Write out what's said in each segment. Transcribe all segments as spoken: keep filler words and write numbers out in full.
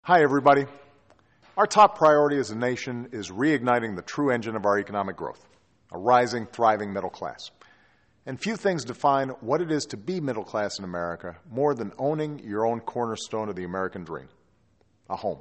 Hi, everybody. Our top priority as a nation is reigniting the true engine of our economic growth, a rising, thriving middle class. And few things define what it is to be middle class in America more than owning your own cornerstone of the American dream, a home.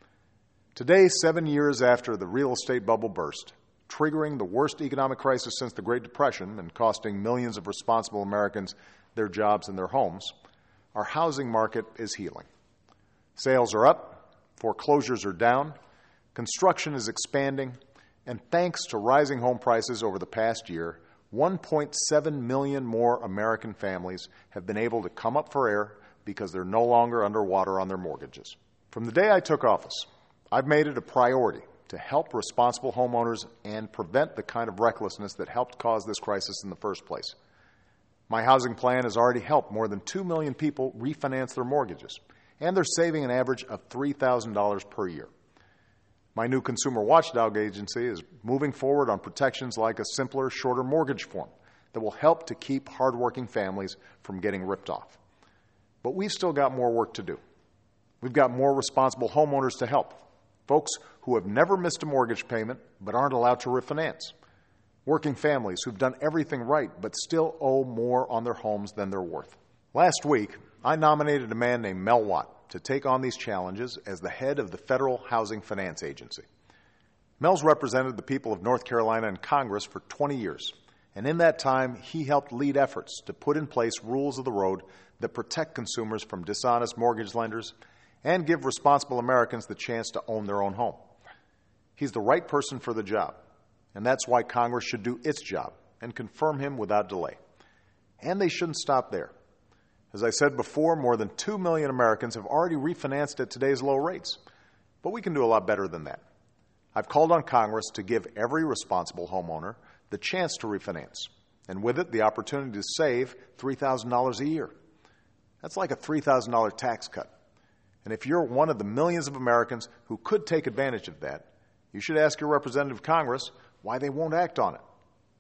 Today, seven years after the real estate bubble burst, triggering the worst economic crisis since the Great Depression and costing millions of responsible Americans their jobs and their homes, our housing market is healing. Sales are up, foreclosures are down, construction is expanding, and thanks to rising home prices over the past year, one point seven million more American families have been able to come up for air because they're no longer underwater on their mortgages. From the day I took office, I've made it a priority to help responsible homeowners and prevent the kind of recklessness that helped cause this crisis in the first place. My housing plan has already helped more than two million people refinance their mortgages, and they're saving an average of three thousand dollars per year. My new consumer watchdog agency is moving forward on protections like a simpler, shorter mortgage form that will help to keep hardworking families from getting ripped off. But we've still got more work to do. We've got more responsible homeowners to help, folks who have never missed a mortgage payment but aren't allowed to refinance, working families who've done everything right but still owe more on their homes than they're worth. Last week, I nominated a man named Mel Watt to take on these challenges as the head of the Federal Housing Finance Agency. Mel's represented the people of North Carolina in Congress for twenty years, and in that time, he helped lead efforts to put in place rules of the road that protect consumers from dishonest mortgage lenders and give responsible Americans the chance to own their own home. He's the right person for the job, and that's why Congress should do its job and confirm him without delay. And they shouldn't stop there. As I said before, more than two million Americans have already refinanced at today's low rates, but we can do a lot better than that. I've called on Congress to give every responsible homeowner the chance to refinance, and with it, the opportunity to save three thousand dollars a year. That's like a three thousand dollars tax cut. And if you're one of the millions of Americans who could take advantage of that, you should ask your representative of Congress why they won't act on it.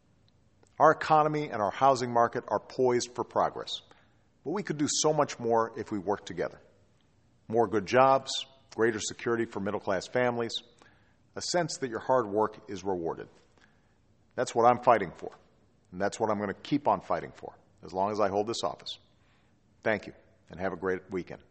Our economy and our housing market are poised for progress, but we could do so much more if we work together. More good jobs, greater security for middle-class families, a sense that your hard work is rewarded. That's what I'm fighting for, and that's what I'm going to keep on fighting for as long as I hold this office. Thank you, and have a great weekend.